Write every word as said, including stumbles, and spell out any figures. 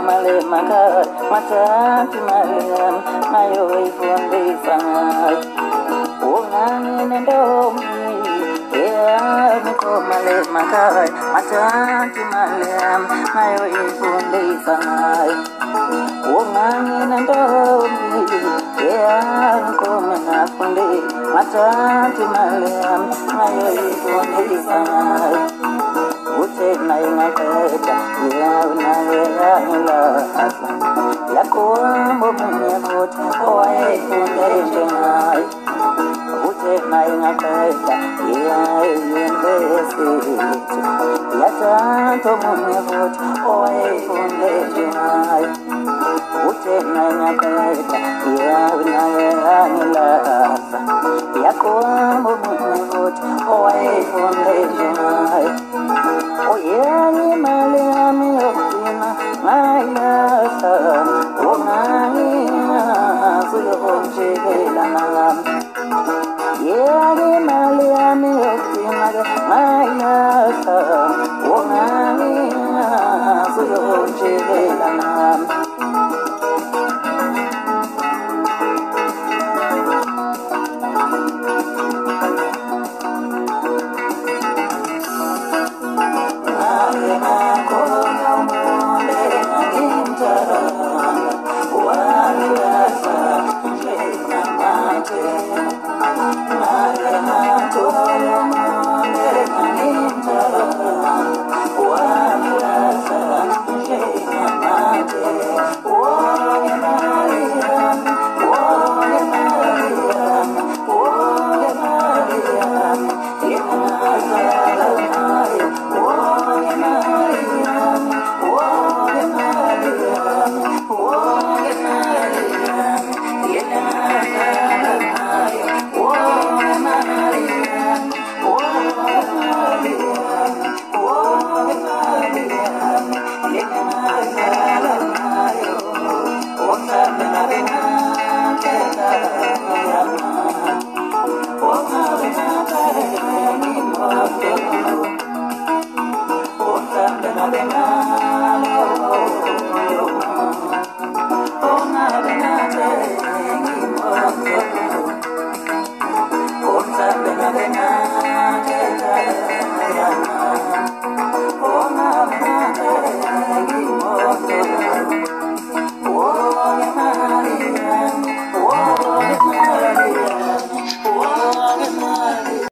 male makar matati malian mayo ifunde sangai unani nendomi ya miko male makar matati malian mayo ifunde sangai unani nendomi ya miko menafunde matati malian mayo ifunde sangai Ucap naik ngaketa, ya benar ya hilang. Ya kuam bumbunya put, oai pun dari jengai. Ucap naik ngaketa, ya ingin bersih. Ya cantum bumbunya put, oai pun dari jengai. Ucap naik ngaketa, ya benar ya hilang. Ya kuam bumbunya put, oai pun dari jengai. Oh yeah, ni malam yotina, mayasa, oh naya, suyo chegelanam. Yeah, ni malam yotina, mayasa, oh naya, suyo chegelanam. Thank you.